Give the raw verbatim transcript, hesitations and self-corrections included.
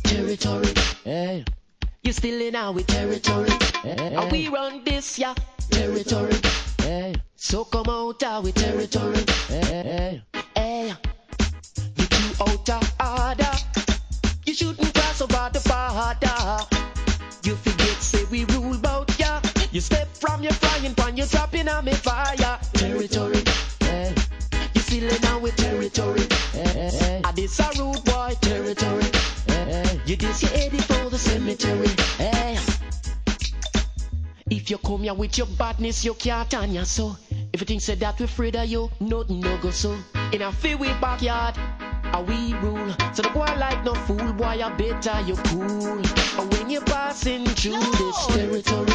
territory. Hey. You still in our territory. Hey, hey. And we run this, yeah, territory. Hey. So come out our territory. Hey, hey. Hey. You too out of order. You shouldn't cross over the border. You forget, say we rule bout ya. You step from your frying pan, you dropping on me fire. Territory. Hey. You still in our territory. Hey, hey. And this a rude boy territory. Hey. You dis your headed for the cemetery. Hey. If you come here with your badness, you can't turn ya so. If you think say that we afraid of you, nothing no go so. In a feel we backyard, a we rule. So the boy like no fool, boy, I better you cool. And when you're passing through no. this territory,